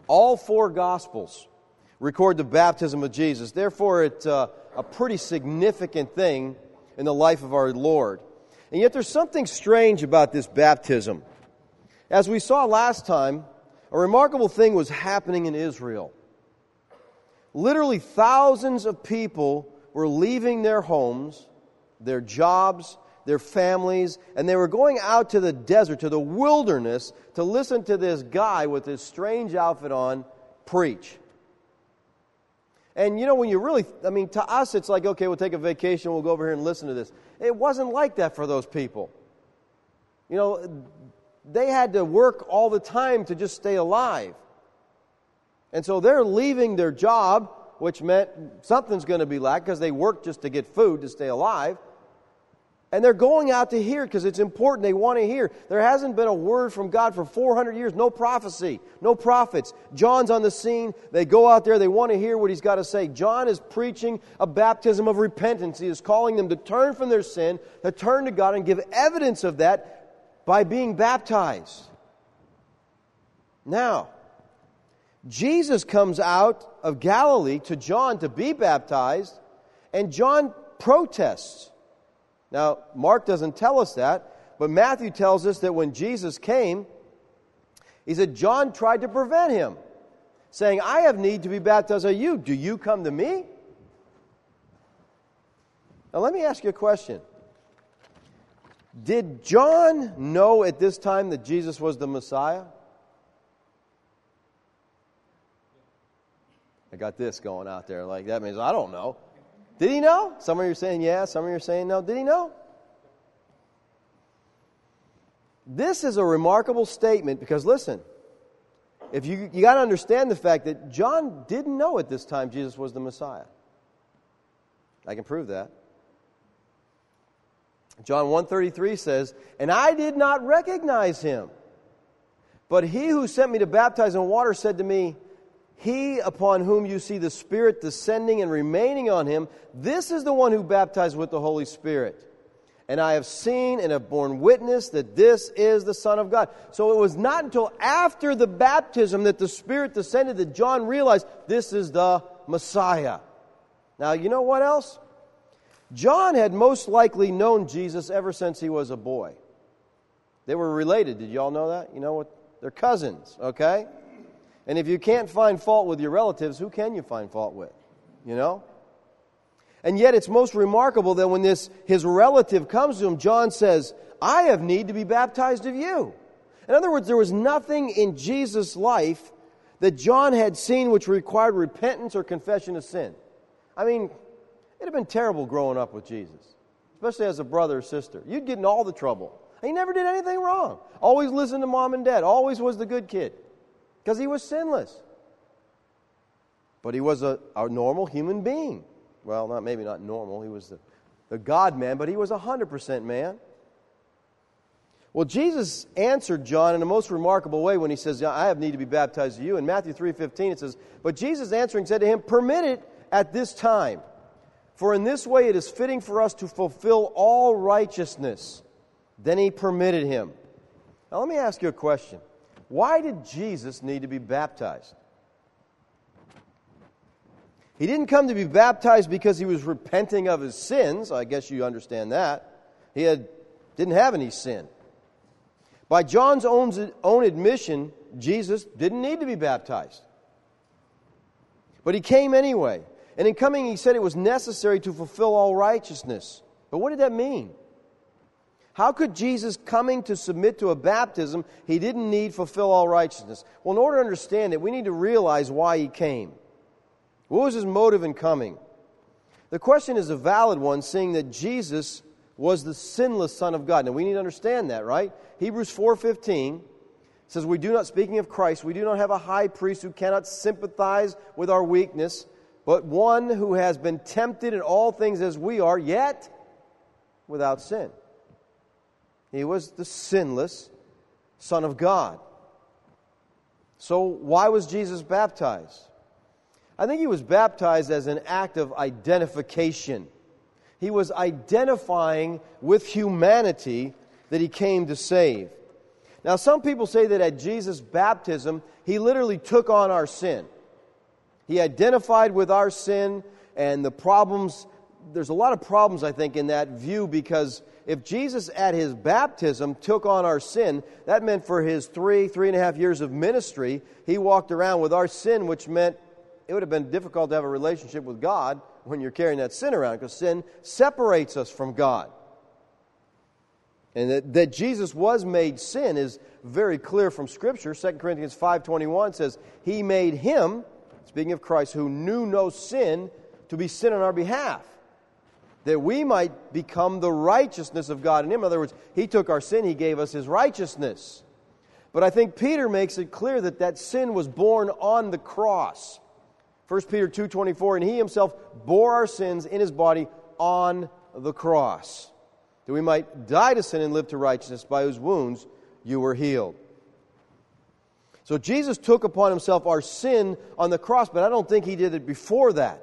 All four Gospels record the baptism of Jesus. Therefore, it's a pretty significant thing in the life of our Lord. And yet there's something strange about this baptism. As we saw last time, a remarkable thing was happening in Israel. Literally thousands of people were leaving their homes, their jobs, their families, and they were going out to the desert, to the wilderness, to listen to this guy with this strange outfit on preach. And you know, when you really, to us it's like, okay, we'll take a vacation, we'll go over here and listen to this. It wasn't like that for those people. You know, they had to work all the time to just stay alive. And so they're leaving their job, which meant something's going to be lack because they worked just to get food to stay alive. And they're going out to hear because it's important. They want to hear. There hasn't been a word from God for 400 years. No prophecy. No prophets. John's on the scene. They go out there. They want to hear what he's got to say. John is preaching a baptism of repentance. He is calling them to turn from their sin, to turn to God and give evidence of that by being baptized. Now, Jesus comes out of Galilee to John to be baptized, and John protests. Now, Mark doesn't tell us that, but Matthew tells us that when Jesus came, he said John tried to prevent him, saying, I have need to be baptized by you. Do you come to me? Now, let me ask you a question. Did John know at this time that Jesus was the Messiah? I got this going out there. Like, that means I don't know. Did he know? Some of you are saying yes, some of you are saying no. Did he know? This is a remarkable statement because, listen, if you got to understand the fact that John didn't know at this time Jesus was the Messiah. I can prove that. John 1:33 says, and I did not recognize him, but he who sent me to baptize in water said to me, he upon whom you see the Spirit descending and remaining on him, this is the one who baptized with the Holy Spirit. And I have seen and have borne witness that this is the Son of God. So it was not until after the baptism that the Spirit descended that John realized this is the Messiah. Now, you know what else? John had most likely known Jesus ever since he was a boy. They were related. Did you all know that? You know what? They're cousins, okay? And if you can't find fault with your relatives, who can you find fault with? You know? And yet it's most remarkable that when his relative comes to him, John says, I have need to be baptized of you. In other words, there was nothing in Jesus' life that John had seen which required repentance or confession of sin. I mean, it'd have been terrible growing up with Jesus, especially as a brother or sister. You'd get in all the trouble. He never did anything wrong. Always listened to mom and dad. Always was the good kid. Because he was sinless. But he was a normal human being. Well, maybe not normal. He was the God-man, but he was 100% man. Well, Jesus answered John in a most remarkable way when he says, I have need to be baptized of you. In Matthew 3:15 it says, but Jesus answering said to him, permit it at this time. For in this way it is fitting for us to fulfill all righteousness. Then he permitted him. Now let me ask you a question. Why did Jesus need to be baptized? He didn't come to be baptized because he was repenting of his sins. I guess you understand that. He didn't have any sin. By John's own admission, Jesus didn't need to be baptized. But he came anyway. And in coming, he said it was necessary to fulfill all righteousness. But what did that mean? How could Jesus coming to submit to a baptism he didn't need fulfill all righteousness? Well, in order to understand it, we need to realize why he came. What was his motive in coming? The question is a valid one, seeing that Jesus was the sinless Son of God. Now, we need to understand that, right? Hebrews 4:15 says, speaking of Christ, we do not have a high priest who cannot sympathize with our weakness, but one who has been tempted in all things as we are, yet without sin. He was the sinless Son of God. So why was Jesus baptized? I think he was baptized as an act of identification. He was identifying with humanity that he came to save. Now, some people say that at Jesus' baptism, He literally took on our sin. He identified with our sin and the problems. There's a lot of problems, I think, in that view, because if Jesus at His baptism took on our sin, that meant for His 3.5 years of ministry, He walked around with our sin, which meant it would have been difficult to have a relationship with God when you're carrying that sin around, because sin separates us from God. And that Jesus was made sin is very clear from Scripture. 2 Corinthians 5:21 says, He made Him, speaking of Christ, who knew no sin, to be sin on our behalf, that we might become the righteousness of God in Him. In other words, He took our sin, He gave us His righteousness. But I think Peter makes it clear that that sin was borne on the cross. 1 Peter 2:24, and He Himself bore our sins in His body on the cross, that we might die to sin and live to righteousness, by whose wounds you were healed. So Jesus took upon Himself our sin on the cross, but I don't think He did it before that.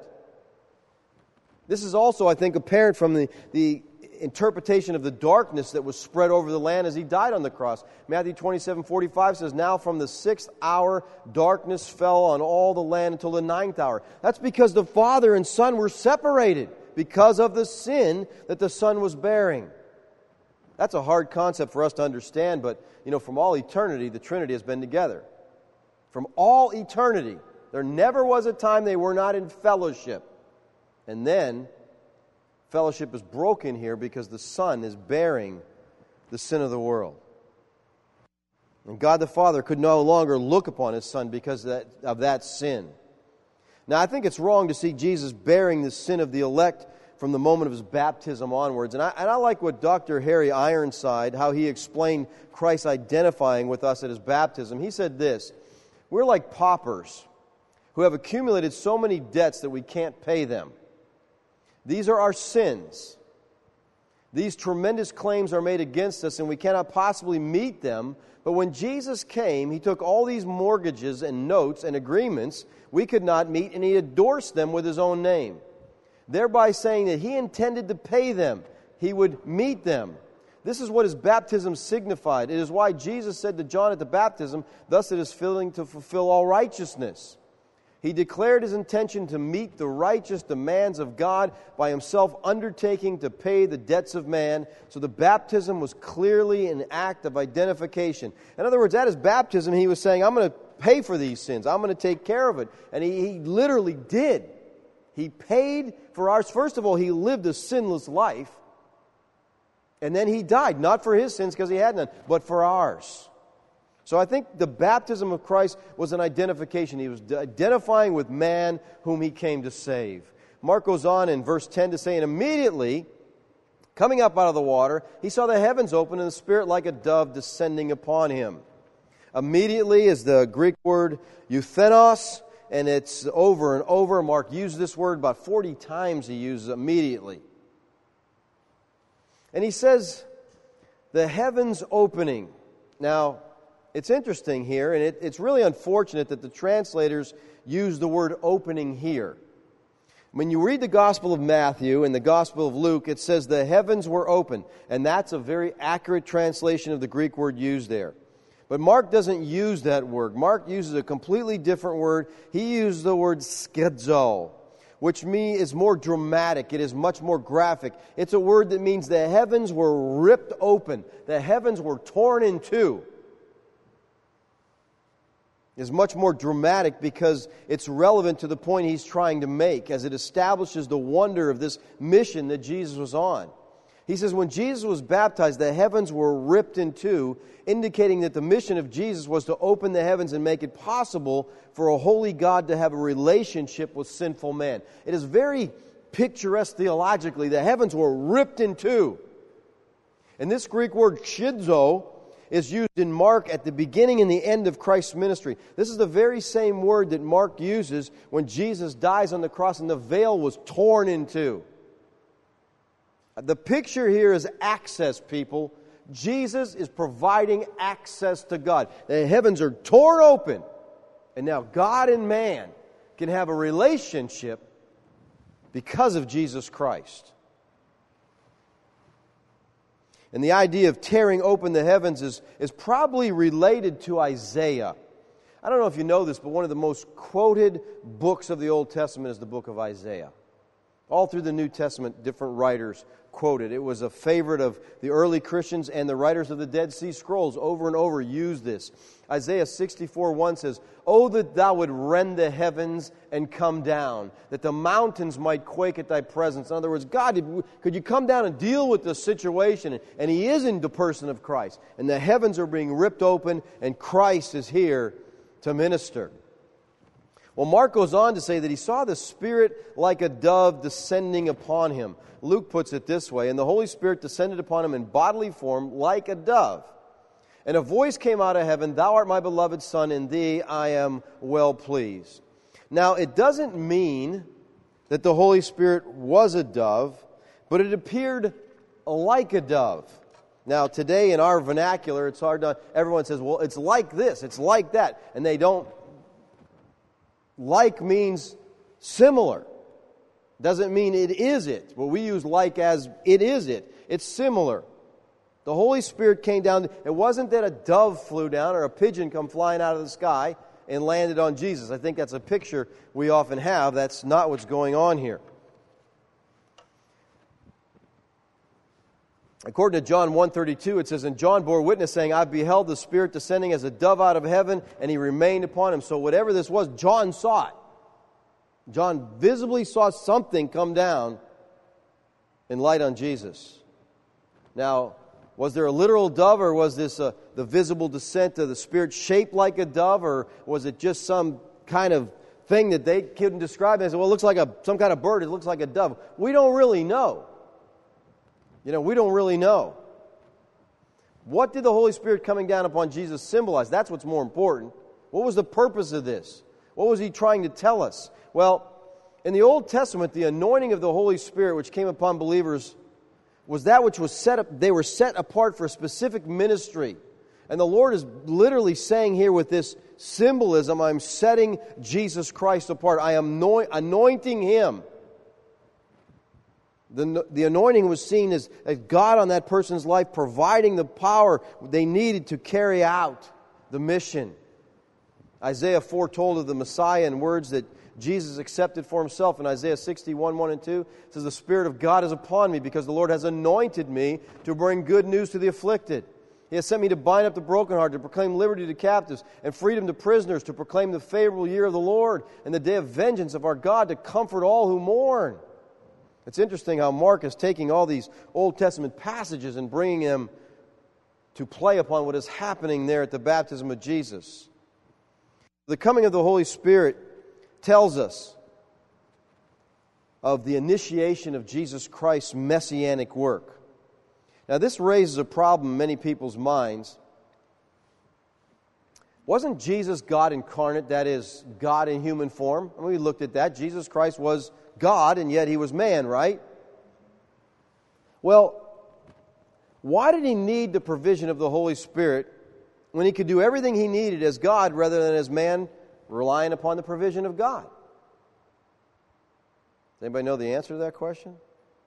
This is also, I think, apparent from the interpretation of the darkness that was spread over the land as He died on the cross. Matthew 27:45 says, now from the 6th hour darkness fell on all the land until the 9th hour. That's because the Father and Son were separated because of the sin that the Son was bearing. That's a hard concept for us to understand, but from all eternity, the Trinity has been together. From all eternity, there never was a time they were not in fellowship. And then, fellowship is broken here because the Son is bearing the sin of the world. And God the Father could no longer look upon His Son because of that sin. Now, I think it's wrong to see Jesus bearing the sin of the elect from the moment of His baptism onwards. And I like what Dr. Harry Ironside, how he explained Christ identifying with us at His baptism. He said this, we're like paupers who have accumulated so many debts that we can't pay them. These are our sins. These tremendous claims are made against us, and we cannot possibly meet them. But when Jesus came, He took all these mortgages and notes and agreements we could not meet, and He endorsed them with His own name, thereby saying that He intended to pay them. He would meet them. This is what His baptism signified. It is why Jesus said to John at the baptism, thus it is filling to fulfill all righteousness. He declared His intention to meet the righteous demands of God by Himself undertaking to pay the debts of man. So the baptism was clearly an act of identification. In other words, at His baptism, He was saying, I'm going to pay for these sins. I'm going to take care of it. And He literally did. He paid for ours. First of all, He lived a sinless life. And then He died, not for His sins because He had none, but for ours. So I think the baptism of Christ was an identification. He was identifying with man whom He came to save. Mark goes on in verse 10 to say, and immediately, coming up out of the water, He saw the heavens open and the Spirit like a dove descending upon Him. Immediately is the Greek word euthenos, and it's over and over. Mark used this word about 40 times. He uses immediately. And he says, the heavens opening. Now, it's interesting here, and it's really unfortunate that the translators use the word opening here. When you read the Gospel of Matthew and the Gospel of Luke, it says the heavens were open, and that's a very accurate translation of the Greek word used there. But Mark doesn't use that word. Mark uses a completely different word. He uses the word schizo, which is more dramatic. It is much more graphic. It's a word that means the heavens were ripped open. The heavens were torn in two. Is much more dramatic because it's relevant to the point he's trying to make as it establishes the wonder of this mission that Jesus was on. He says when Jesus was baptized, the heavens were ripped in two, indicating that the mission of Jesus was to open the heavens and make it possible for a holy God to have a relationship with sinful man. It is very picturesque theologically. The heavens were ripped in two. And this Greek word schizo is used in Mark at the beginning and the end of Christ's ministry. This is the very same word that Mark uses when Jesus dies on the cross and the veil was torn in two. The picture here is access, people. Jesus is providing access to God. The heavens are torn open, and now God and man can have a relationship because of Jesus Christ. And the idea of tearing open the heavens is probably related to Isaiah. I don't know if you know this, but one of the most quoted books of the Old Testament is the book of Isaiah. All through the New Testament, different writers quoted. It was a favorite of the early Christians, and the writers of the Dead Sea Scrolls over and over used this. Isaiah 64:1 says, "Oh, that thou would rend the heavens and come down, that the mountains might quake at thy presence." In other words, God, could you come down and deal with this situation? And He is in the person of Christ. And the heavens are being ripped open, and Christ is here to minister. Well, Mark goes on to say that he saw the Spirit like a dove descending upon him. Luke puts it this way, "And the Holy Spirit descended upon him in bodily form like a dove. And a voice came out of heaven, 'Thou art my beloved Son, in thee I am well pleased.'" Now, it doesn't mean that the Holy Spirit was a dove, but it appeared like a dove. Now, today in our vernacular, it's hard to, everyone says, well, it's like this, it's like that. And they don't, like means similar. Doesn't mean it is it. But we use like as it is it. It's similar. The Holy Spirit came down. It wasn't that a dove flew down or a pigeon come flying out of the sky and landed on Jesus. I think that's a picture we often have. That's not what's going on here. According to John 1:32, it says, "And John bore witness, saying, I beheld the Spirit descending as a dove out of heaven, and He remained upon Him." So whatever this was, John saw it. John visibly saw something come down and light on Jesus. Now, was there a literal dove, or was this the visible descent of the Spirit shaped like a dove, or was it just some kind of thing that they couldn't describe? They said, well, it looks like some kind of bird, it looks like a dove. We don't really know. We don't really know. What did the Holy Spirit coming down upon Jesus symbolize? That's what's more important. What was the purpose of this? What was He trying to tell us? Well, in the Old Testament, the anointing of the Holy Spirit which came upon believers was that which was set up. They were set apart for a specific ministry. And the Lord is literally saying here with this symbolism, I'm setting Jesus Christ apart. I am anointing Him. The anointing was seen as God on that person's life providing the power they needed to carry out the mission. Isaiah foretold of the Messiah in words that Jesus accepted for Himself. In Isaiah 61:1 and 2, it says, "The Spirit of God is upon me, because the Lord has anointed me to bring good news to the afflicted. He has sent me to bind up the brokenhearted, to proclaim liberty to captives, and freedom to prisoners, to proclaim the favorable year of the Lord, and the day of vengeance of our God, to comfort all who mourn." It's interesting how Mark is taking all these Old Testament passages and bringing them to play upon what is happening there at the baptism of Jesus. The coming of the Holy Spirit tells us of the initiation of Jesus Christ's messianic work. Now, this raises a problem in many people's minds. Wasn't Jesus God incarnate, that is, God in human form? I mean, we looked at that. Jesus Christ was God, and yet He was man, right? Well, why did He need the provision of the Holy Spirit when He could do everything He needed as God rather than as man, relying upon the provision of God? Does anybody know the answer to that question?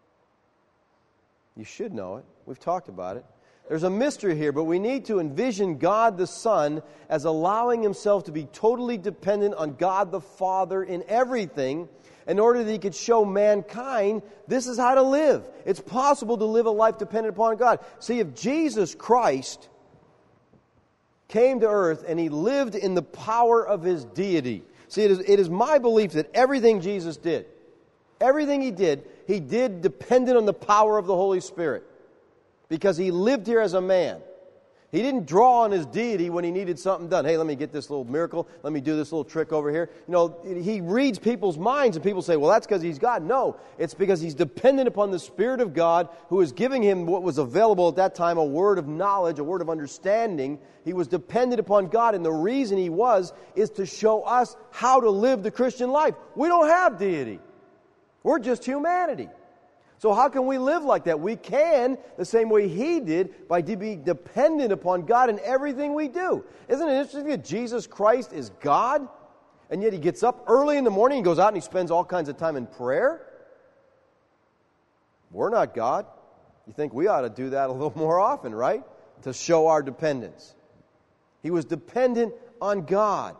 You should know it. We've talked about it. There's a mystery here, but we need to envision God the Son as allowing Himself to be totally dependent on God the Father in everything, in order that He could show mankind this is how to live. It's possible to live a life dependent upon God. See, if Jesus Christ came to earth and He lived in the power of His deity. See, it is my belief that everything Jesus did, everything He did dependent on the power of the Holy Spirit. Because He lived here as a man. He didn't draw on His deity when He needed something done. Hey, let me get this little miracle. Let me do this little trick over here. He reads people's minds and people say, well, that's because He's God. No, it's because He's dependent upon the Spirit of God who is giving Him what was available at that time, a word of knowledge, a word of understanding. He was dependent upon God, and the reason He is to show us how to live the Christian life. We don't have deity. We're just humanity. So how can we live like that? We can, the same way He did, by being dependent upon God in everything we do. Isn't it interesting that Jesus Christ is God, and yet He gets up early in the morning, He goes out and He spends all kinds of time in prayer? We're not God. You think we ought to do that a little more often, right? To show our dependence. He was dependent on God.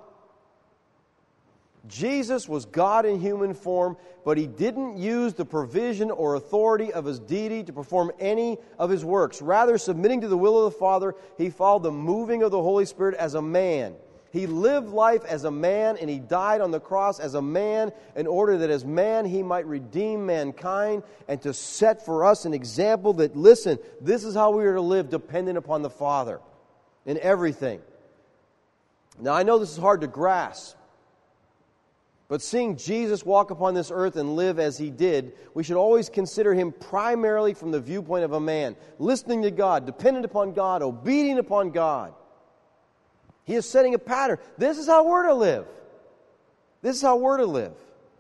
Jesus was God in human form, but He didn't use the provision or authority of His deity to perform any of His works. Rather, submitting to the will of the Father, He followed the moving of the Holy Spirit as a man. He lived life as a man, and He died on the cross as a man in order that as man He might redeem mankind and to set for us an example that, listen, this is how we are to live, dependent upon the Father in everything. Now, I know this is hard to grasp, but seeing Jesus walk upon this earth and live as He did, we should always consider Him primarily from the viewpoint of a man, listening to God, dependent upon God, obedient upon God. He is setting a pattern. This is how we're to live. This is how we're to live.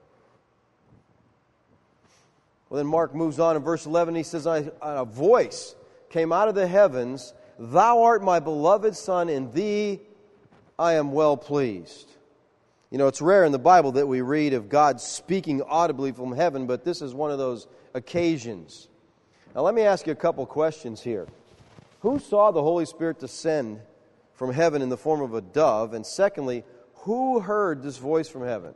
Well, then Mark moves on in verse 11. He says, a voice came out of the heavens, "Thou art my beloved Son, in Thee I am well pleased." You know, it's rare in the Bible that we read of God speaking audibly from heaven, but this is one of those occasions. Now, let me ask you a couple questions here. Who saw the Holy Spirit descend from heaven in the form of a dove? And secondly, who heard this voice from heaven?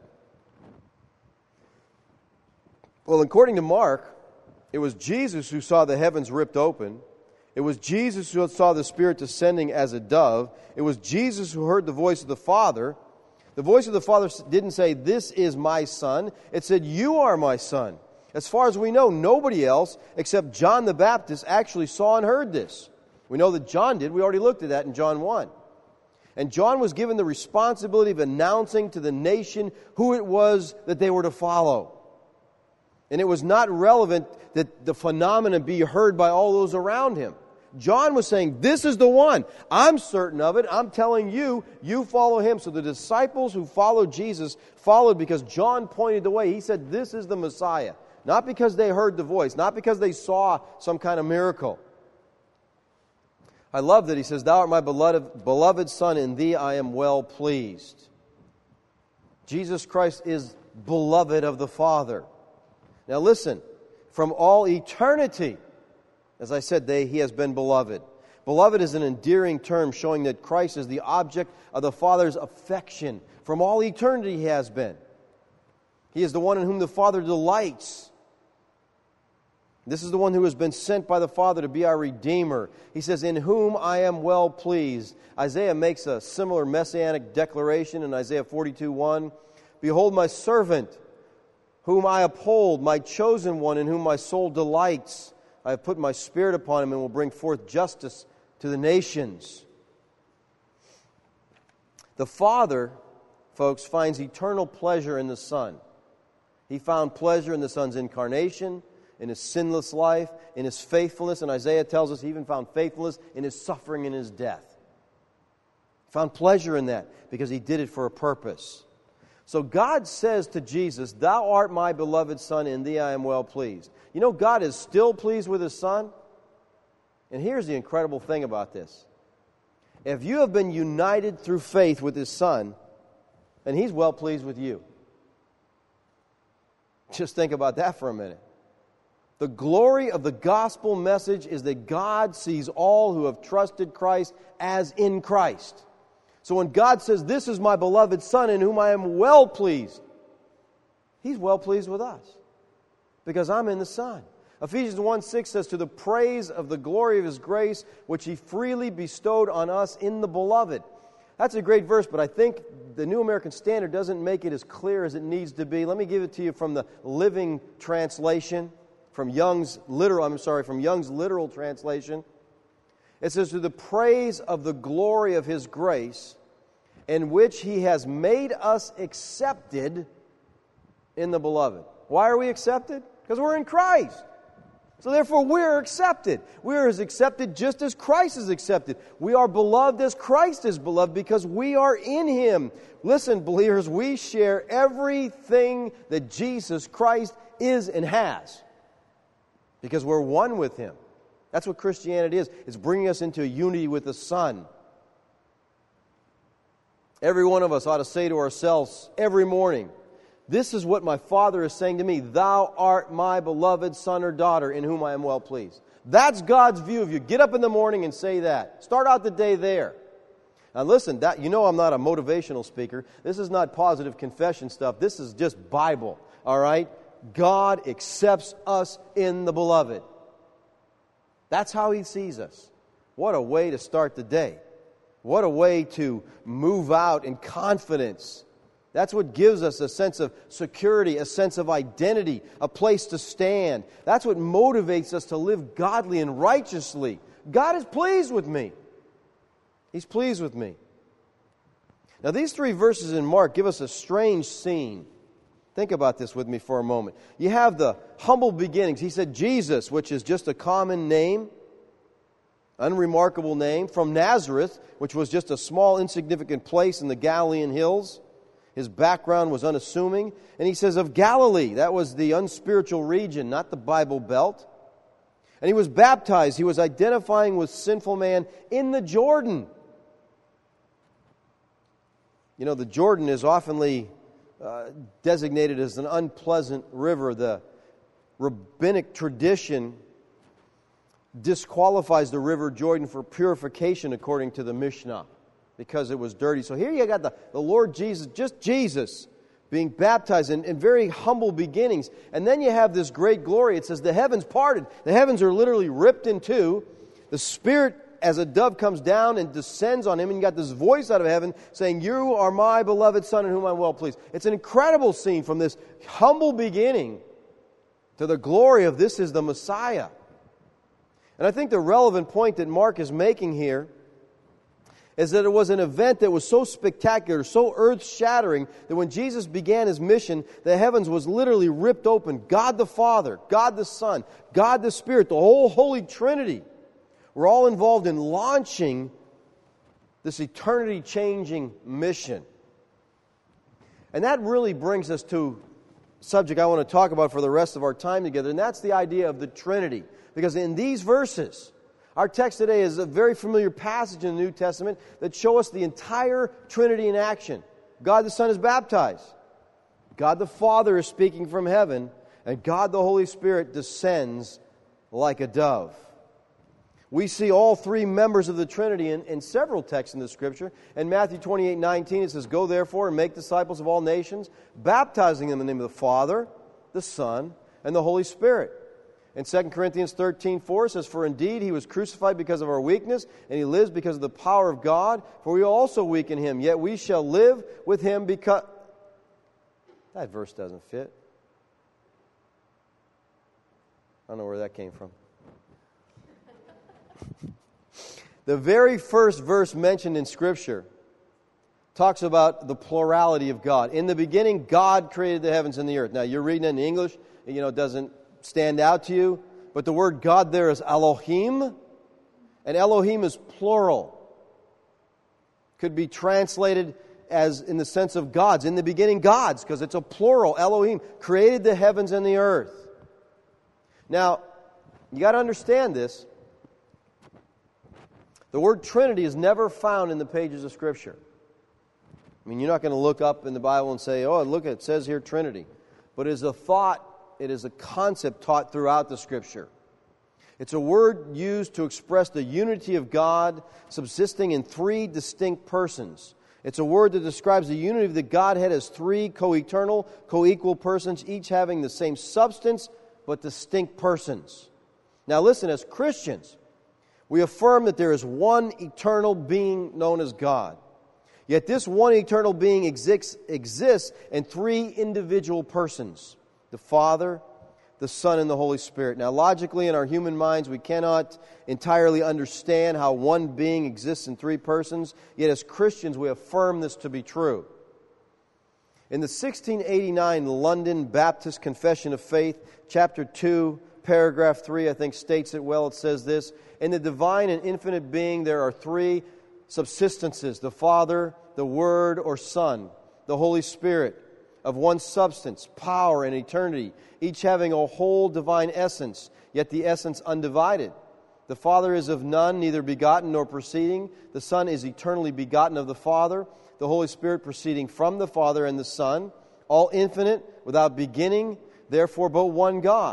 Well, according to Mark, it was Jesus who saw the heavens ripped open. It was Jesus who saw the Spirit descending as a dove. It was Jesus who heard the voice of the Father. The voice of the Father didn't say, "This is my Son." It said, "You are my Son." As far as we know, nobody else except John the Baptist actually saw and heard this. We know that John did. We already looked at that in John 1. And John was given the responsibility of announcing to the nation who it was that they were to follow. And it was not relevant that the phenomenon be heard by all those around him. John was saying, "This is the one. I'm certain of it. I'm telling you, you follow him." So the disciples who followed Jesus followed because John pointed the way. He said, "This is the Messiah." Not because they heard the voice, not because they saw some kind of miracle. I love that he says, "Thou art my beloved Son, in Thee I am well pleased." Jesus Christ is beloved of the Father. Now listen, from all eternity, as I said, He has been beloved. Beloved is an endearing term showing that Christ is the object of the Father's affection. From all eternity He has been. He is the one in whom the Father delights. This is the one who has been sent by the Father to be our Redeemer. He says, "In whom I am well pleased." Isaiah makes a similar messianic declaration in Isaiah 42:1. "Behold my servant, whom I uphold, my chosen one, in whom my soul delights. I have put my Spirit upon him and will bring forth justice to the nations." The Father, folks, finds eternal pleasure in the Son. He found pleasure in the Son's incarnation, in His sinless life, in His faithfulness, and Isaiah tells us He even found faithfulness in His suffering and His death. He found pleasure in that because He did it for a purpose. So God says to Jesus, "Thou art my beloved Son, in Thee I am well pleased." You know, God is still pleased with His Son. And here's the incredible thing about this. If you have been united through faith with His Son, then He's well pleased with you. Just think about that for a minute. The glory of the gospel message is that God sees all who have trusted Christ as in Christ. So when God says, "This is my beloved Son in whom I am well pleased," He's well pleased with us because I'm in the Son. Ephesians 1:6 says, "To the praise of the glory of His grace, which He freely bestowed on us in the Beloved." That's a great verse, but I think the New American Standard doesn't make it as clear as it needs to be. Let me give it to you from the Living Translation. From Young's literal translation. It says, "To the praise of the glory of His grace, in which He has made us accepted in the Beloved." Why are we accepted? Because we're in Christ. So therefore we're accepted. We are as accepted just as Christ is accepted. We are beloved as Christ is beloved because we are in Him. Listen, believers, we share everything that Jesus Christ is and has. Because we're one with Him. That's what Christianity is. It's bringing us into a unity with the Son. Every one of us ought to say to ourselves every morning, "This is what my Father is saying to me. Thou art my beloved Son or daughter in whom I am well pleased." That's God's view of you. Get up in the morning and say that. Start out the day there. Now listen, I'm not a motivational speaker. This is not positive confession stuff. This is just Bible, all right? God accepts us in the Beloved. That's how He sees us. What a way to start the day. What a way to move out in confidence. That's what gives us a sense of security, a sense of identity, a place to stand. That's what motivates us to live godly and righteously. God is pleased with me. He's pleased with me. Now, these 3 verses in Mark give us a strange scene. Think about this with me for a moment. You have the humble beginnings. He said Jesus, which is just a common name, unremarkable name, from Nazareth, which was just a small, insignificant place in the Galilean hills. His background was unassuming. And he says of Galilee, that was the unspiritual region, not the Bible Belt. And he was baptized. He was identifying with sinful man in the Jordan. You know, the Jordan is oftenly designated as an unpleasant river. The rabbinic tradition disqualifies the river Jordan for purification according to the Mishnah because it was dirty. So here you got the Lord Jesus, just Jesus, being baptized in very humble beginnings. And then you have this great glory. It says the heavens parted. The heavens are literally ripped in two. The Spirit as a dove comes down and descends on Him, and you got this voice out of heaven saying, "You are my beloved Son in whom I'm well pleased." It's an incredible scene from this humble beginning to the glory of this is the Messiah. And I think the relevant point that Mark is making here is that it was an event that was so spectacular, so earth-shattering, that when Jesus began His mission, the heavens was literally ripped open. God the Father, God the Son, God the Spirit, the whole Holy Trinity were all involved in launching this eternity-changing mission. And that really brings us to a subject I want to talk about for the rest of our time together, and that's the idea of the Trinity. Because in these verses, our text today is a very familiar passage in the New Testament that show us the entire Trinity in action. God the Son is baptized. God the Father is speaking from heaven. And God the Holy Spirit descends like a dove. We see all three members of the Trinity in several texts in the Scripture. In Matthew 28:19, it says, "Go therefore and make disciples of all nations, baptizing them in the name of the Father, the Son, and the Holy Spirit." In 2 Corinthians 13:4 it says, "For indeed He was crucified because of our weakness, and He lives because of the power of God. For we are also weak in Him, yet we shall live with Him because..." That verse doesn't fit. I don't know where that came from. The very first verse mentioned in Scripture talks about the plurality of God. In the beginning, God created the heavens and the earth. Now, you're reading it in English, it doesn't stand out to you, but the word God there is Elohim, and Elohim is plural. Could be translated as in the sense of gods. In the beginning, gods, because it's a plural. Elohim created the heavens and the earth. Now, you got to understand this. The word Trinity is never found in the pages of Scripture. I mean, you're not going to look up in the Bible and say, "Oh, look, it says here Trinity." But it is a thought, it is a concept taught throughout the Scripture. It's a word used to express the unity of God subsisting in three distinct persons. It's a word that describes the unity of the Godhead as three co-eternal, co-equal persons, each having the same substance but distinct persons. Now listen, as Christians, we affirm that there is one eternal being known as God. Yet this one eternal being exists in three individual persons: the Father, the Son, and the Holy Spirit. Now, logically, in our human minds, we cannot entirely understand how one being exists in three persons. Yet as Christians, we affirm this to be true. In the 1689 London Baptist Confession of Faith, chapter 2, paragraph 3, I think states it well. It says this: "In the divine and infinite being there are three subsistences: the Father, the Word or Son, the Holy Spirit, of one substance, power, and eternity, each having a whole divine essence, yet the essence undivided. The Father is of none, neither begotten nor proceeding. The Son is eternally begotten of the Father. The Holy Spirit proceeding from the Father and the Son, all infinite, without beginning, therefore but one God.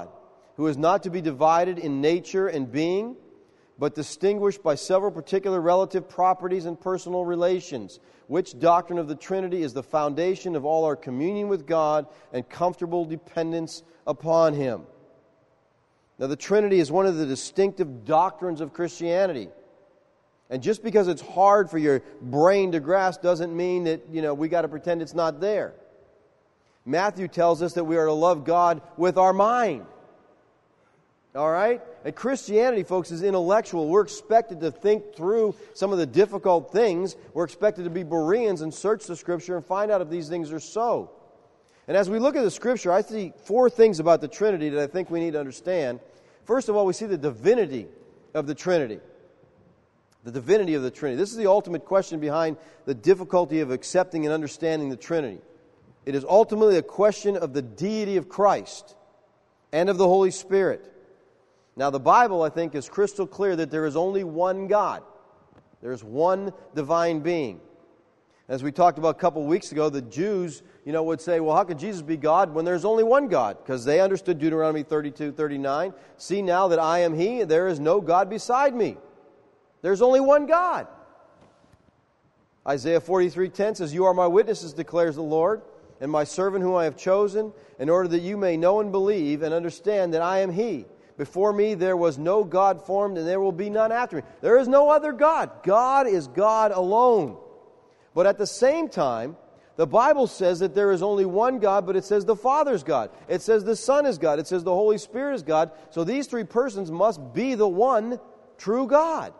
who is not to be divided in nature and being, but distinguished by several particular relative properties and personal relations, which doctrine of the Trinity is the foundation of all our communion with God and comfortable dependence upon Him. Now, the Trinity is one of the distinctive doctrines of Christianity. And just because it's hard for your brain to grasp doesn't mean that, we got to pretend it's not there. Matthew tells us that we are to love God with our mind. All right? And Christianity, folks, is intellectual. We're expected to think through some of the difficult things. We're expected to be Bereans and search the Scripture and find out if these things are so. And as we look at the Scripture, I see four things about the Trinity that I think we need to understand. First of all, we see the divinity of the Trinity. The divinity of the Trinity. This is the ultimate question behind the difficulty of accepting and understanding the Trinity. It is ultimately a question of the deity of Christ and of the Holy Spirit. Now, the Bible, I think, is crystal clear that there is only one God. There is one divine being. As we talked about a couple weeks ago, the Jews, would say, well, how could Jesus be God when there's only one God? Because they understood Deuteronomy 32:39. See now that I am He, there is no God beside me. There's only one God. Isaiah 43:10 says, you are my witnesses, declares the Lord, and my servant whom I have chosen, in order that you may know and believe and understand that I am He. Before me there was no God formed, and there will be none after me. There is no other God. God is God alone. But at the same time, the Bible says that there is only one God, but it says the Father is God. It says the Son is God. It says the Holy Spirit is God. So these three persons must be the one true God.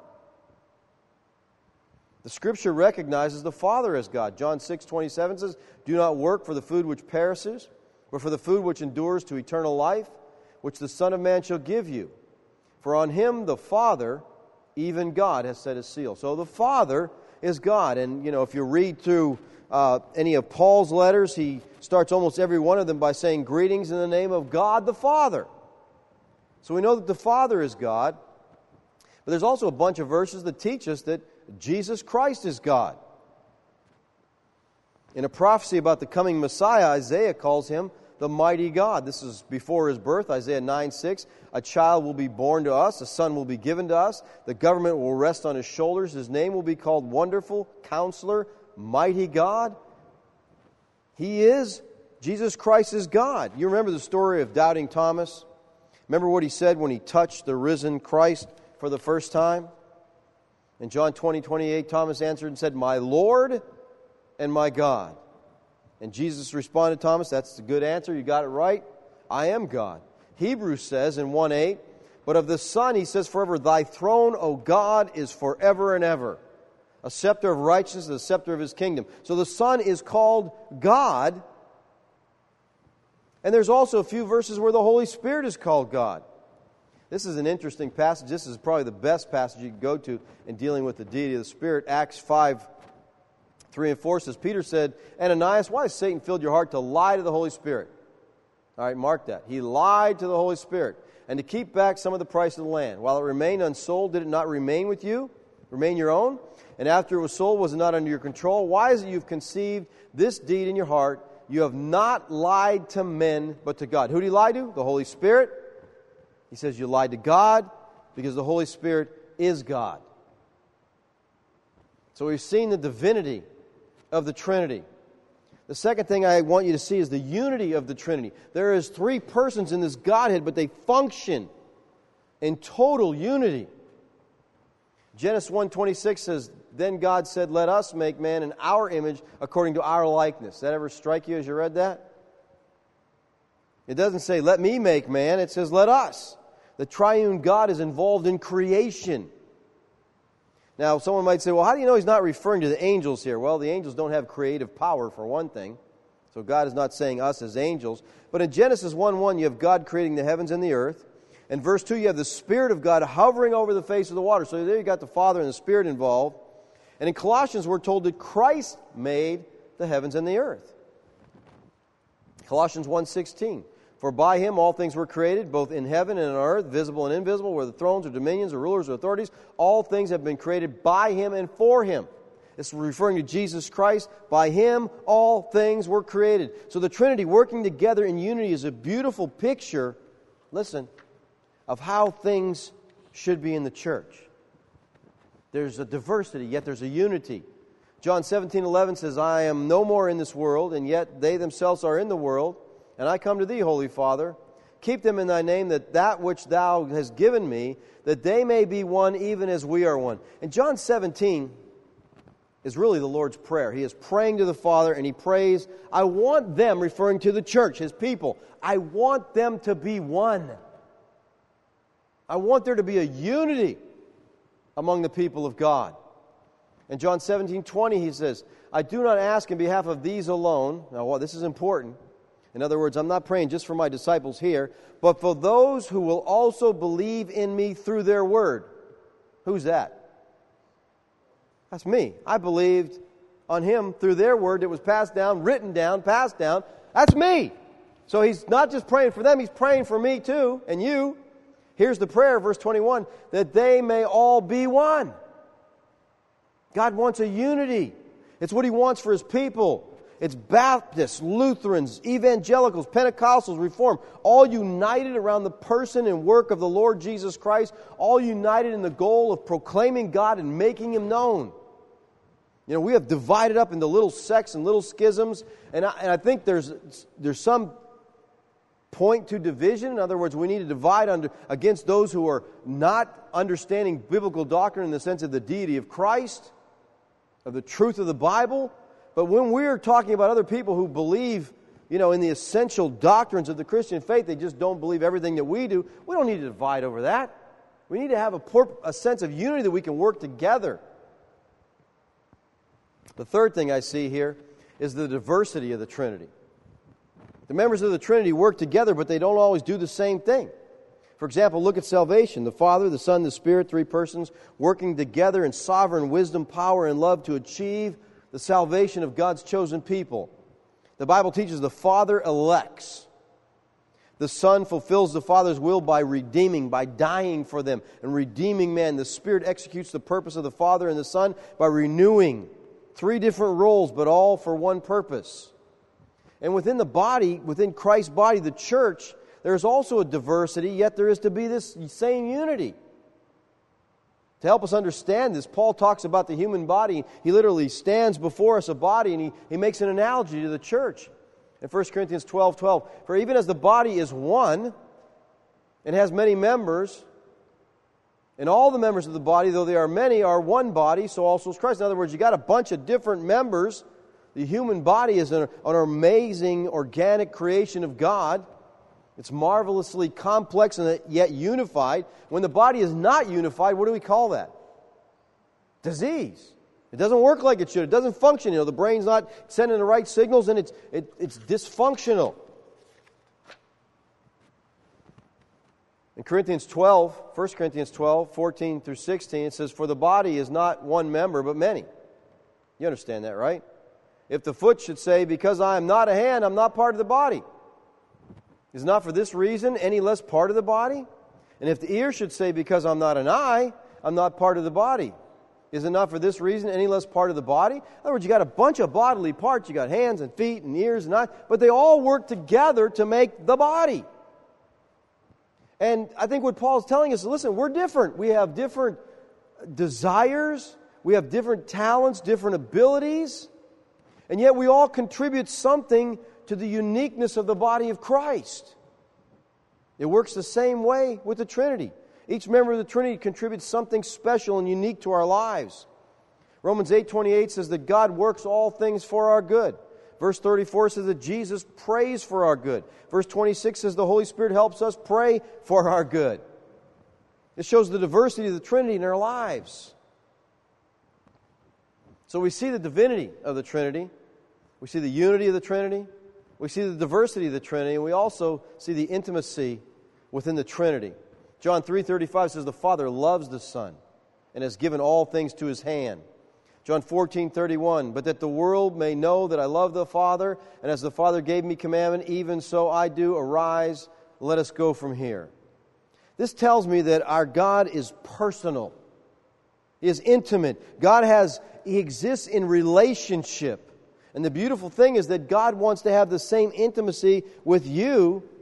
The Scripture recognizes the Father as God. John 6:27 says, do not work for the food which perishes, but for the food which endures to eternal life, which the Son of Man shall give you. For on Him the Father, even God, has set His seal. So the Father is God. And, if you read through any of Paul's letters, he starts almost every one of them by saying, greetings in the name of God the Father. So we know that the Father is God. But there's also a bunch of verses that teach us that Jesus Christ is God. In a prophecy about the coming Messiah, Isaiah calls Him the mighty God. This is before His birth, Isaiah 9:6. A child will be born to us, a son will be given to us, the government will rest on His shoulders, His name will be called Wonderful, Counselor, Mighty God. He is, Jesus Christ is God. You remember the story of doubting Thomas? Remember what he said when he touched the risen Christ for the first time? In John 20:28, Thomas answered and said, my Lord and my God. And Jesus responded, Thomas, that's a good answer. You got it right. I am God. Hebrews says in 1:8, but of the Son, he says forever, thy throne, O God, is forever and ever. A scepter of righteousness, the scepter of His kingdom. So the Son is called God. And there's also a few verses where the Holy Spirit is called God. This is an interesting passage. This is probably the best passage you can go to in dealing with the deity of the Spirit. Acts 5:3-4 says, Peter said, Ananias, why has Satan filled your heart to lie to the Holy Spirit? All right, mark that. He lied to the Holy Spirit. And to keep back some of the price of the land. While it remained unsold, did it not remain with you? Remain your own? And after it was sold, was it not under your control? Why is it you've conceived this deed in your heart? You have not lied to men, but to God. Who did he lie to? The Holy Spirit. He says you lied to God because the Holy Spirit is God. So we've seen the divinity of the Trinity. The second thing I want you to see is the unity of the Trinity. There is three persons in this Godhead, but they function in total unity. Genesis 1:26 says, then God said, let us make man in our image according to our likeness. Did that ever strike you as you read that? It doesn't say, let me make man. It says, let us. The triune God is involved in creation. Now, someone might say, well, how do you know He's not referring to the angels here? Well, the angels don't have creative power, for one thing. So God is not saying us as angels. But in Genesis 1:1, you have God creating the heavens and the earth. In verse 2, you have the Spirit of God hovering over the face of the water. So there you got the Father and the Spirit involved. And in Colossians, we're told that Christ made the heavens and the earth. Colossians 1:16. For by Him all things were created, both in heaven and on earth, visible and invisible, whether thrones or dominions or rulers or authorities. All things have been created by Him and for Him. It's referring to Jesus Christ. By Him all things were created. So the Trinity working together in unity is a beautiful picture listen, of how things should be in the church. There's a diversity, yet there's a unity. John 17:11 says, I am no more in this world, and yet they themselves are in the world, and I come to thee, Holy Father. Keep them in thy name, that which thou hast given me, that they may be one even as we are one. And John 17 is really the Lord's Prayer. He is praying to the Father, and he prays, I want them, referring to the church, his people, I want them to be one. I want there to be a unity among the people of God. In John 17:20, he says, I do not ask in behalf of these alone. Now, well, this is important. In other words, I'm not praying just for my disciples here, but for those who will also believe in me through their word. Who's that? That's me. I believed on him through their word that was passed down, written down, passed down. That's me. So he's not just praying for them, he's praying for me too, and you. Here's the prayer, verse 21, that they may all be one. God wants a unity. It's what he wants for his people. It's Baptists, Lutherans, Evangelicals, Pentecostals, Reformed, all united around the person and work of the Lord Jesus Christ, all united in the goal of proclaiming God and making him known. You know, we have divided up into little sects and little schisms, and I think there's some point to division. In other words, we need to divide against those who are not understanding biblical doctrine in the sense of the deity of Christ, of the truth of the Bible. But when we're talking about other people who believe, in the essential doctrines of the Christian faith, they just don't believe everything that we do, we don't need to divide over that. We need to have a sense of unity that we can work together. The third thing I see here is the diversity of the Trinity. The members of the Trinity work together, but they don't always do the same thing. For example, look at salvation. The Father, the Son, the Spirit, three persons working together in sovereign wisdom, power, and love to achieve the salvation of God's chosen people. The Bible teaches the Father elects. The Son fulfills the Father's will by redeeming, by dying for them and redeeming man. The Spirit executes the purpose of the Father and the Son by renewing. Three different roles, but all for one purpose. And within the body, within Christ's body, the church, there is also a diversity, yet there is to be this same unity. To help us understand this, Paul talks about the human body. He literally stands before us a body, and he makes an analogy to the church. In 1 Corinthians 12:12, for even as the body is one and has many members, and all the members of the body, though they are many, are one body, so also is Christ. In other words, you got a bunch of different members. The human body is an amazing organic creation of God. It's marvelously complex and yet unified. When the body is not unified, what do we call that? Disease. It doesn't work like it should. It doesn't function. The brain's not sending the right signals, and it's dysfunctional. In 1 Corinthians 12, 14 through 16, it says, for the body is not one member, but many. You understand that, right? If the foot should say, because I am not a hand, I'm not part of the body, is not for this reason any less part of the body? And if the ear should say, because I'm not an eye, I'm not part of the body, is it not for this reason any less part of the body? In other words, you got a bunch of bodily parts. You got hands and feet and ears and eyes, but they all work together to make the body. And I think what Paul's telling us is, listen, we're different. We have different desires. We have different talents, different abilities. And yet we all contribute something to the uniqueness of the body of Christ. It works the same way with the Trinity. Each member of the Trinity contributes something special and unique to our lives. Romans 8:28 says that God works all things for our good. Verse 34 says that Jesus prays for our good. Verse 26 says the Holy Spirit helps us pray for our good. It shows the diversity of the Trinity in our lives. So we see the divinity of the Trinity. We see the unity of the Trinity. We see the diversity of the Trinity. And we also see the intimacy within the Trinity. John 3:35 says the Father loves the Son and has given all things to His hand. John 14:31, but that the world may know that I love the Father, and as the Father gave me commandment, even so I do. Arise, let us go from here. This tells me that our God is personal. He is intimate. He exists in relationship. And the beautiful thing is that God wants to have the same intimacy with you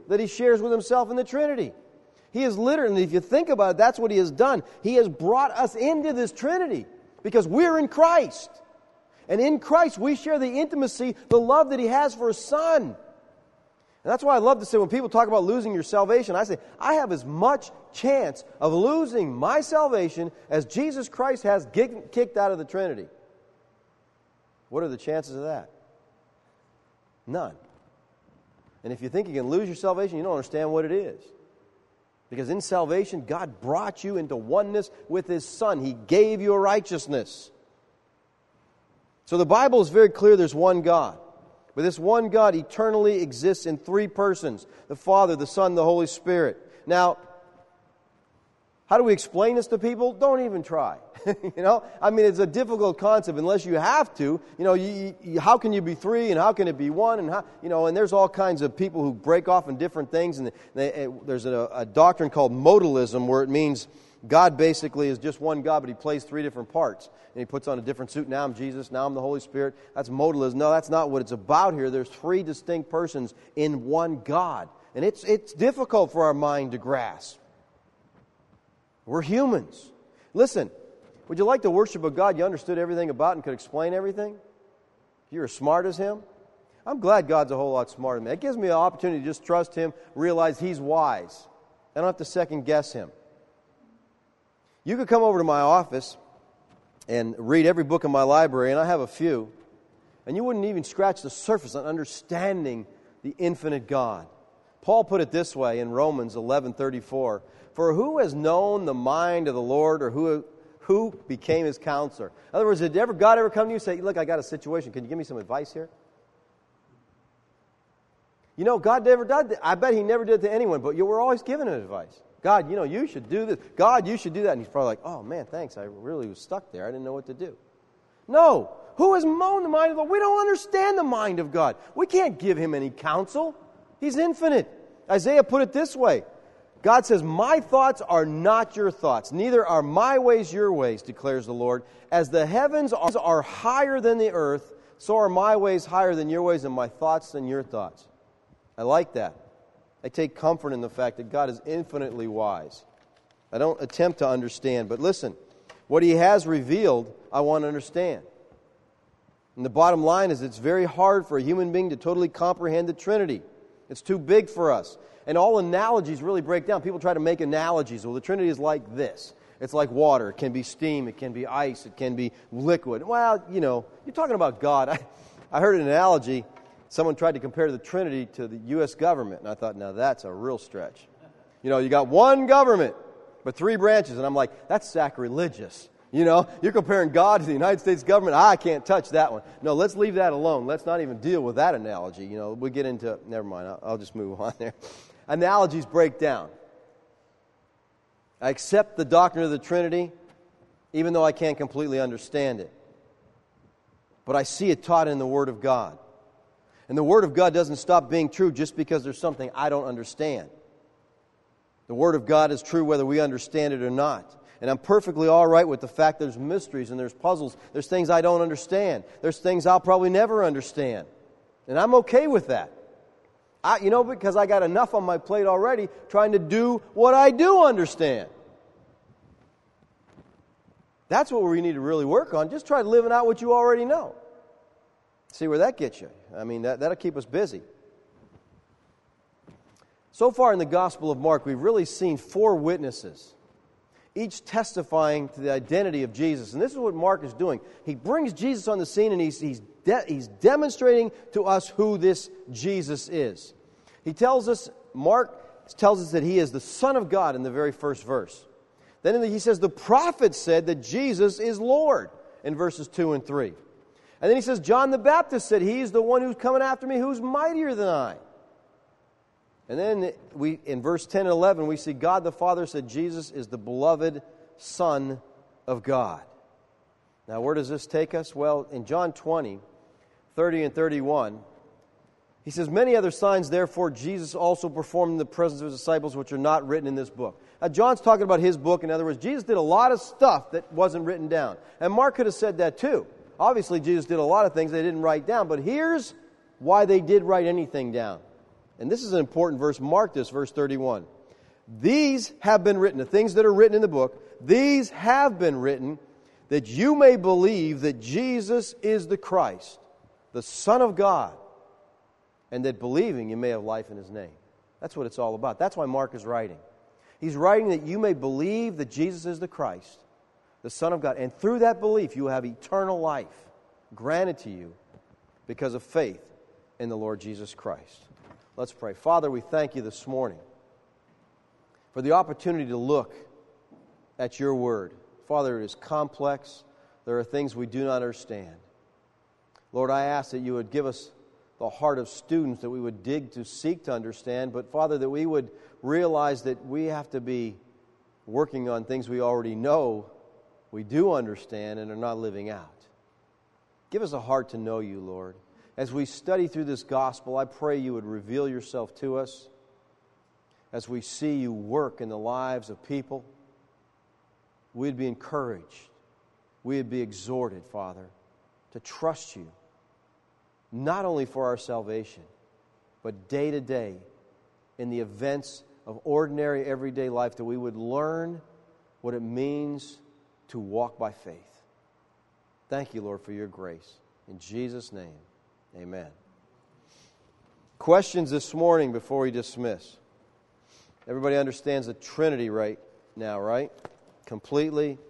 that He shares with Himself in the Trinity. He is literally, if you think about it, that's what He has done. He has brought us into this Trinity because we're in Christ. And in Christ we share the intimacy, the love that He has for His Son. And that's why I love to say when people talk about losing your salvation, I say, I have as much chance of losing my salvation as Jesus Christ has kicked out of the Trinity. What are the chances of that? None. And if you think you can lose your salvation, you don't understand what it is. Because in salvation, God brought you into oneness with His Son. He gave you a righteousness. So the Bible is very clear there's one God. But this one God eternally exists in three persons: the Father, the Son, the Holy Spirit. Now, how do we explain this to people? Don't even try. I mean, it's a difficult concept unless you have to. How can you be three and how can it be one? And there's all kinds of people who break off in different things. And there's a doctrine called modalism where it means God basically is just one God, but He plays three different parts. And He puts on a different suit. Now I'm Jesus, now I'm the Holy Spirit. That's modalism. No, that's not what it's about here. There's three distinct persons in one God. And it's difficult for our mind to grasp. We're humans. Listen, would you like to worship a God you understood everything about and could explain everything? You're as smart as Him? I'm glad God's a whole lot smarter than me. It gives me an opportunity to just trust Him, realize He's wise. I don't have to second guess Him. You could come over to my office and read every book in my library, and I have a few, and you wouldn't even scratch the surface on understanding the infinite God. Paul put it this way in Romans 11:34, "For who has known the mind of the Lord, or who became His counselor?" In other words, did God ever come to you and say, "Look, I got a situation. Can you give me some advice here?" God never did that. I bet He never did to anyone, but you were always given advice. God, you should do this. God, you should do that. And He's probably like, "Oh, man, thanks. I really was stuck there. I didn't know what to do." No. Who has known the mind of the Lord? We don't understand the mind of God. We can't give Him any counsel. He's infinite. Isaiah put it this way. God says, "My thoughts are not your thoughts, neither are my ways your ways, declares the Lord. As the heavens are higher than the earth, so are my ways higher than your ways, and my thoughts than your thoughts." I like that. I take comfort in the fact that God is infinitely wise. I don't attempt to understand, but listen, what He has revealed, I want to understand. And the bottom line is it's very hard for a human being to totally comprehend the Trinity. It's too big for us. And all analogies really break down. People try to make analogies. Well, the Trinity is like this. It's like water. It can be steam. It can be ice. It can be liquid. Well, you're talking about God. I heard an analogy. Someone tried to compare the Trinity to the U.S. government. And I thought, now that's a real stretch. You got one government, but three branches. And I'm like, that's sacrilegious. You're comparing God to the United States government. I can't touch that one. No, let's leave that alone. Let's not even deal with that analogy. We get into, never mind, I'll just move on there. Analogies break down. I accept the doctrine of the Trinity, even though I can't completely understand it. But I see it taught in the Word of God. And the Word of God doesn't stop being true just because there's something I don't understand. The Word of God is true whether we understand it or not. And I'm perfectly all right with the fact there's mysteries and there's puzzles. There's things I don't understand. There's things I'll probably never understand. And I'm okay with that. Because I got enough on my plate already trying to do what I do understand. That's what we need to really work on. Just try living out what you already know. See where that gets you. I mean, that'll keep us busy. So far in the Gospel of Mark, we've really seen four witnesses, each testifying to the identity of Jesus. And this is what Mark is doing. He brings Jesus on the scene, and he's demonstrating to us who this Jesus is. Mark tells us that He is the Son of God in the very first verse. Then he says the prophet said that Jesus is Lord in verses 2 and 3. And then he says John the Baptist said, "He's the one who's coming after me, who's mightier than I." And then in verse 10 and 11, we see God the Father said Jesus is the beloved Son of God. Now, where does this take us? Well, in John 20, 30 and 31, he says, "Many other signs, therefore, Jesus also performed in the presence of His disciples, which are not written in this book." Now, John's talking about his book. In other words, Jesus did a lot of stuff that wasn't written down. And Mark could have said that too. Obviously, Jesus did a lot of things they didn't write down, but here's why they did write anything down. And this is an important verse. Mark this, verse 31. These have been written, the things that are written in the book, these have been written that you may believe that Jesus is the Christ, the Son of God, and that believing you may have life in His name. That's what it's all about. That's why Mark is writing. He's writing that you may believe that Jesus is the Christ, the Son of God, and through that belief you will have eternal life granted to you because of faith in the Lord Jesus Christ. Let's pray. Father, we thank you this morning for the opportunity to look at your word. Father, it is complex. There are things we do not understand. Lord, I ask that you would give us the heart of students, that we would dig to seek to understand, but Father, that we would realize that we have to be working on things we already know, we do understand, and are not living out. Give us a heart to know you, Lord. As we study through this gospel, I pray you would reveal yourself to us. As we see you work in the lives of people, we'd be encouraged, we'd be exhorted, Father, to trust you, not only for our salvation, but day to day in the events of ordinary everyday life, that we would learn what it means to walk by faith. Thank you, Lord, for your grace. In Jesus' name, amen. Questions this morning before we dismiss? Everybody understands the Trinity right now, right? Completely,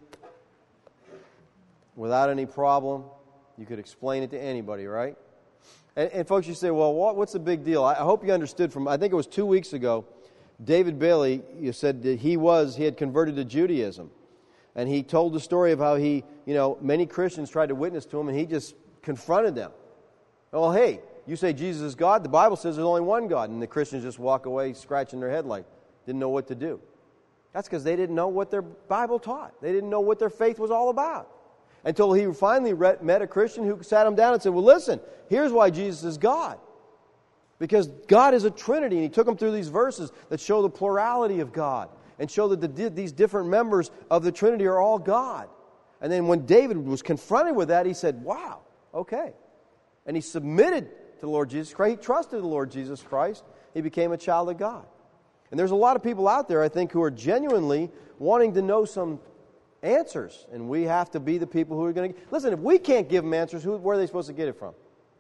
without any problem. You could explain it to anybody, right? And folks, you say, well, what's the big deal? I hope you understood from, I think it was 2 weeks ago, David Bailey, you said that he had converted to Judaism. And he told the story of how many Christians tried to witness to him, and he just confronted them. Well, hey, you say Jesus is God? The Bible says there's only one God. And the Christians just walk away scratching their head like, didn't know what to do. That's because they didn't know what their Bible taught. They didn't know what their faith was all about. Until he finally met a Christian who sat him down and said, well, listen, here's why Jesus is God. Because God is a Trinity, and he took him through these verses that show the plurality of God and show that these different members of the Trinity are all God. And then when David was confronted with that, he said, wow, okay. And he submitted to the Lord Jesus Christ. He trusted the Lord Jesus Christ. He became a child of God. And there's a lot of people out there, I think, who are genuinely wanting to know some answers. And we have to be the people who are going to... Listen, if we can't give them answers, where are they supposed to get it from?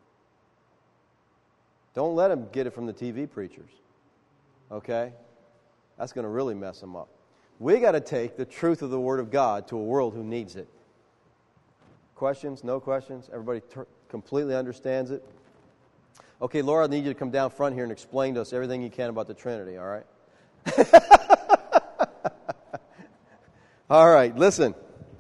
Don't let them get it from the TV preachers. Okay? That's going to really mess them up. We got to take the truth of the Word of God to a world who needs it. Questions? No questions? Everybody completely understands it? Okay, Laura, I need you to come down front here and explain to us everything you can about the Trinity, all right? All right, listen.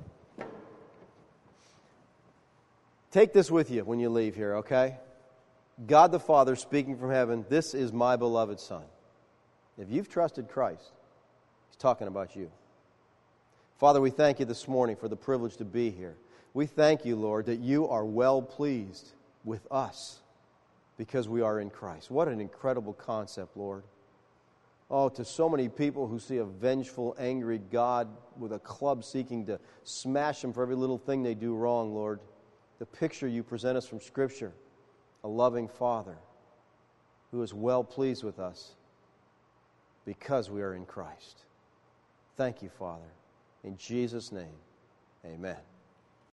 Take this with you when you leave here, okay? God the Father speaking from heaven, this is my beloved Son. If you've trusted Christ, He's talking about you. Father, we thank you this morning for the privilege to be here. We thank you, Lord, that you are well pleased with us because we are in Christ. What an incredible concept, Lord. Oh, to so many people who see a vengeful, angry God with a club seeking to smash them for every little thing they do wrong, Lord, the picture you present us from Scripture, a loving Father who is well pleased with us because we are in Christ. Thank you, Father. In Jesus' name, amen.